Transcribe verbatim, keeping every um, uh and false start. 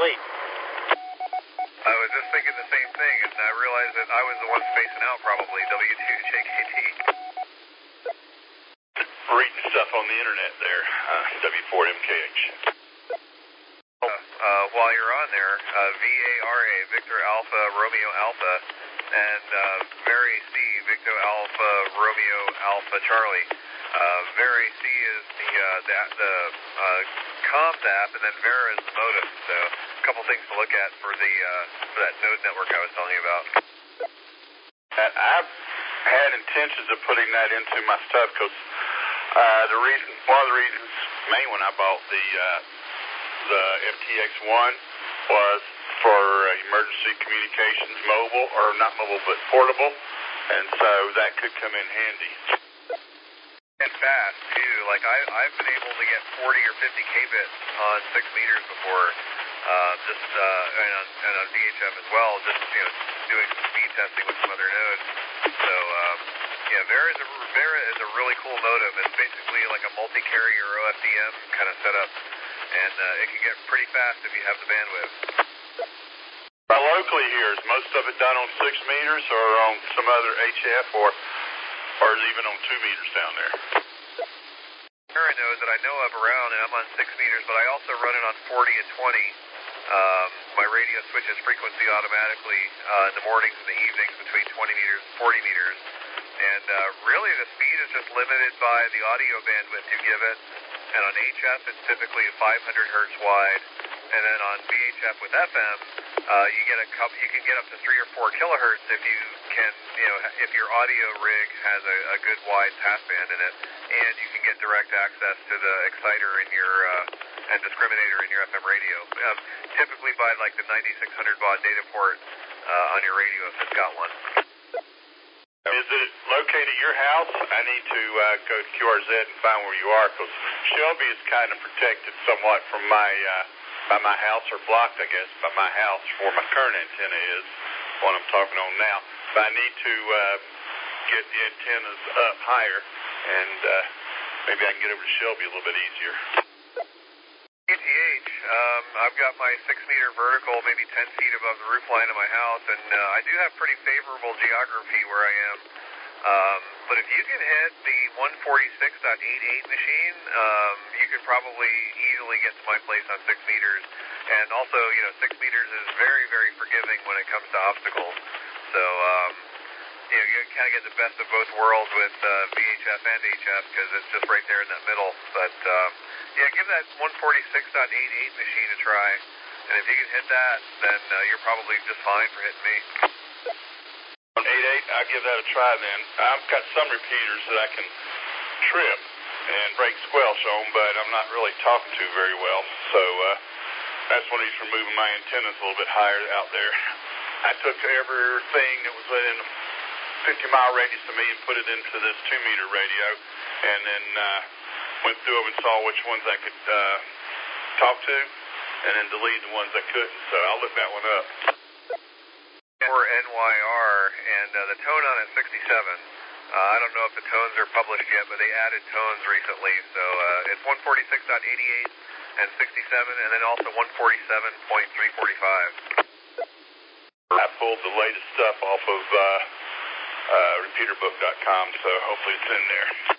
Charlie. I was just thinking the same thing, and I realized that I was the one spacing out probably, W two J K T. Reading stuff on the internet there, uh, W four M K H. Uh, uh, while you're on there, uh, V A R A, Victor Alpha, Romeo Alpha, and uh, Very C, Victor Alpha, Romeo Alpha, Charlie. Uh, Very C is the uh, the, the uh, comms app, and then Vera is the modem. So a couple things to look at for the uh, for that node network I was telling you about. And I've had intentions of putting that into my stuff because uh, the reason, one of the reasons, main one I bought the uh, the F T X one was for uh, emergency communications, mobile or not mobile but portable, and so that could come in handy. And fast too. Like I, I've been able to get forty or fifty kbits on six meters before, uh, just uh, and, on, and on V H F as well. Just you know, doing some speed testing with some other nodes. So um, yeah, Vera is a Vera is a really cool modem. It's basically like a multi-carrier O F D M kind of setup, and uh, it can get pretty fast if you have the bandwidth. Well, locally here, is most of it done on six meters or on some other H F or? Or even on two meters down there? Vera nodes that I know of around, and I'm on six meters, but I also run it on forty and twenty. Um, my radio switches frequency automatically uh, in the mornings and the evenings between twenty meters and forty meters. And uh, really the speed is just limited by the audio bandwidth you give it. And on H F it's typically five hundred hertz wide. And then on V H F with F M, uh, you get a couple, you can get up to three or four kilohertz if you can, you know, if your audio rig has a, a good wide passband in it, and you can get direct access to the exciter in your uh, and discriminator in your F M radio. Um, typically by like the ninety-six hundred baud data port uh, on your radio if it's got one. Is it located at your house? I need to uh, go to Q R Z and find where you are because Shelby is kind of protected somewhat from my. Uh, by my house, or blocked, I guess, by my house where my current antenna is, what I'm talking on now. But I need to uh, get the antennas up higher, and uh, maybe I can get over to Shelby a little bit easier. Q T H, um, I've got my six meter vertical, maybe ten feet above the roof line of my house, and uh, I do have pretty favorable geography where I am. Um, but if you can hit the one forty-six point eighty-eight machine, um, you can probably easily get to my place on six meters. And also, you know, six meters is very, very forgiving when it comes to obstacles. So, um, you know, you kind of get the best of both worlds with uh, V H F and H F because it's just right there in that middle. But, um, yeah, give that one forty-six point eighty-eight machine a try. And if you can hit that, then uh, you're probably just fine for hitting me. eighty-eight, I'll give that a try then. I've got some repeaters that I can trip and break squelch on, but I'm not really talking to very well. So uh, that's one reason for moving my antennas a little bit higher out there. I took everything that was within a fifty mile radius of me and put it into this two meter radio, and then uh, went through them and saw which ones I could uh, talk to, and then delete the ones I couldn't. So I'll look that one up. For N Y R, and uh, the tone on it sixty-seven. Uh, I don't know if the tones are published yet, but they added tones recently. So uh, it's one forty-six point eighty-eight and sixty-seven, and then also one forty-seven point three forty-five. I pulled the latest stuff off of uh, uh, repeater book dot com, so hopefully it's in there.